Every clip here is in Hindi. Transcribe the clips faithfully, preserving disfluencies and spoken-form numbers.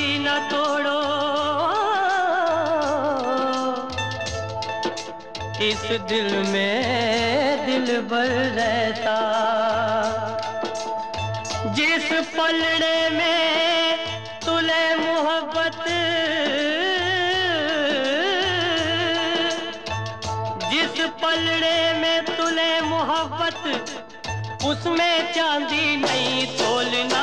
न तोड़ो, इस दिल में दिलबर रहता। जिस पलड़े में तुले मोहब्बत, जिस पलड़े में तुले मोहब्बत, उसमें चांदी नहीं तोलना।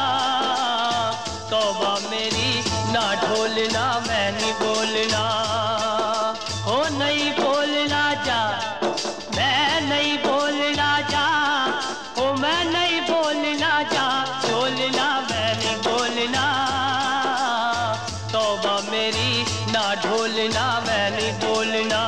तौबा मेरी ना ढोलना, मैं नहीं बोलना, हो नहीं बोलना जा, मैं नहीं बोलना जा, हो मैं नहीं बोलना जा, बोलना मैं नहीं बोलना। तौबा मेरी ना ढोलना, मैं नहीं बोलना।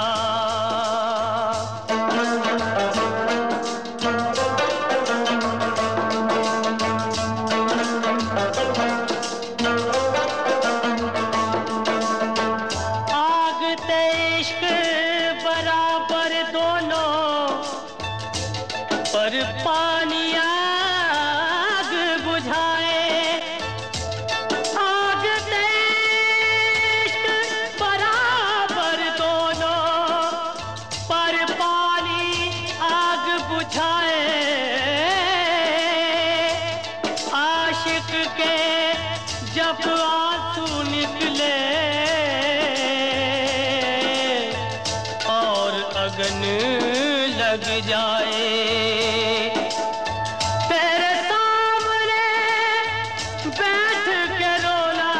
इश्क बराबर दोनों, पर पानी आग बुझाए। आग इश्क बराबर दोनों, पर पानी आग बुझाए। आशिक के जब आंसू निकले अगन लग जाए, तेरे सामने बैठ के रोना,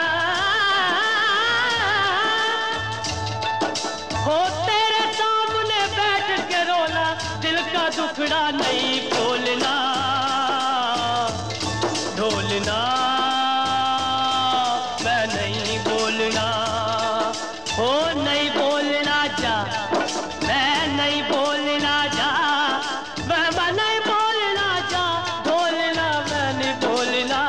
हो तेरे सामने बैठ के रोना, दिल का दुखड़ा नहीं बोलना। ढोलना मैं नहीं बोलना, हो नहीं बोलना जा, मैं नहीं बोलना जा, मैं नहीं बोलना जा, बोलना मैं नहीं बोलना।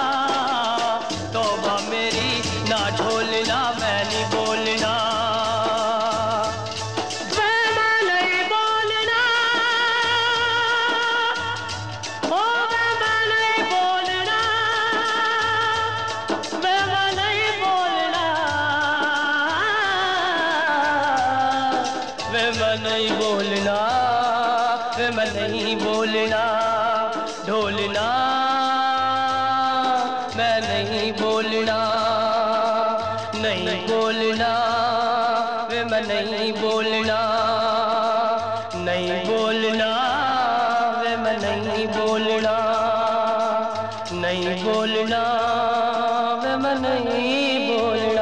तौबा मेरी ना ढोलना, मैं नहीं बोलना, मैं नहीं बोलना, ओ मैं नहीं बोलना, मैं नहीं बोलना, मैं नहीं बोलना, मैं नहीं बोलना। ढोलना मैं नहीं बोलना, नहीं बोलना, मैं नहीं बोलना, नहीं बोलना, मैं नहीं बोलना, नहीं बोलना, मैं नहीं बोलना।